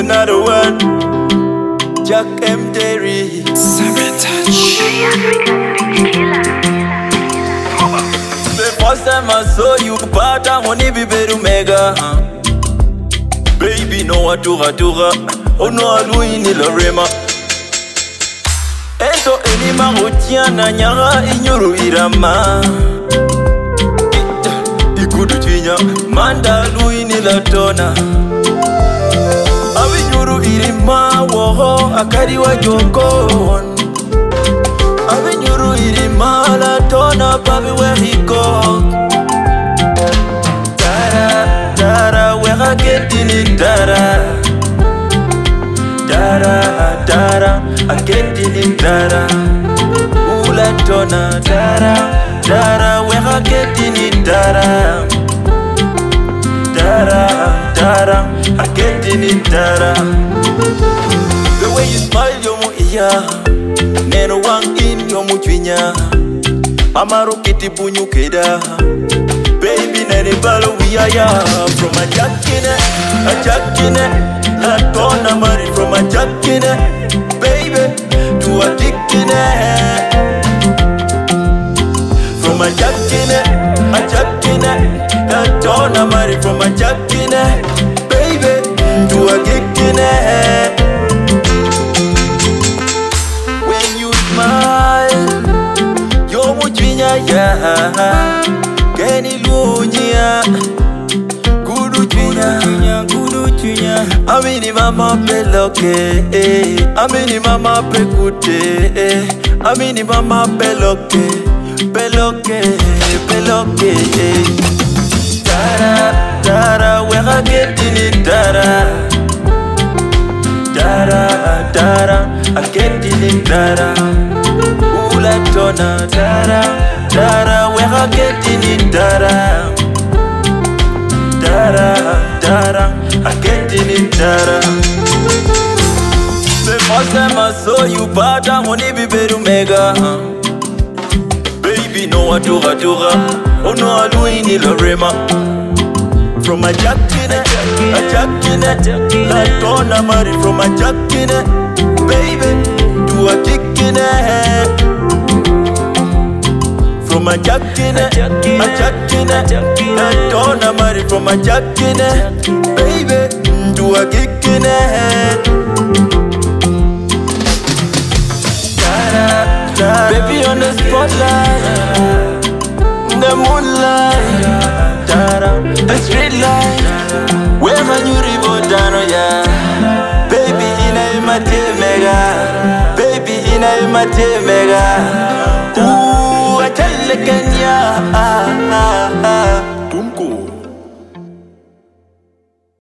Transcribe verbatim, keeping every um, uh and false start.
another one. Jack M. Derry. The first time I saw you, but I'm on the baby mega. Baby, no atura tura. Oh no, I do in the Lorema. Ento enima rotiana nyara inyuru irama. Ikudu twinya manda luini la tona. Abinyuru irima woho akari wa jokon. Abinyuru irima la tona babi where he go. Dara, dara, where I get in it, dara. Dara, dara, I get in it, dara. Ula tona, dara, dara, where I get in it, dara. Dara, dara, I get in it, dara. The way you smile, yomu iya. Neno wang in yomu chwinya. Amaru kiti punyu keda. Baby, nene balo we are ya. From a jackine, a jackine. La tona money from a jackine. Baby, to a dickine. From a jackine, a jackine. La tona money from a jackine. Baby, to a dickine. When you smile, you're muchinya ya. Kenny Lunya, Kudu Chunya, Kudu Chunya. Amini mama peloke, Amini mama pekute, Amini mama peloke, peloke, peloke. Dara, dara, where I get in it, dara. Dara, dara, I get in it, dara. Ula tona, dara. Dara, where I get in it, dara. Dara, dara, I get in it, dara. The first time I saw you, but I'm on the baby mega. Baby, no atura tura. Oh no, I do in the Lorema. From a jackine, a jackine. La tona mari from a jackine. Baby, to a dickine. From a jackine, a jackine, a tona money from a jackine, baby, to a geekine. Baby on the spotlight, the moonlight, the street light, where can you river down, yeah? Baby in a mate mega, baby in a mate mega. Ooh, I tell you, Kenya.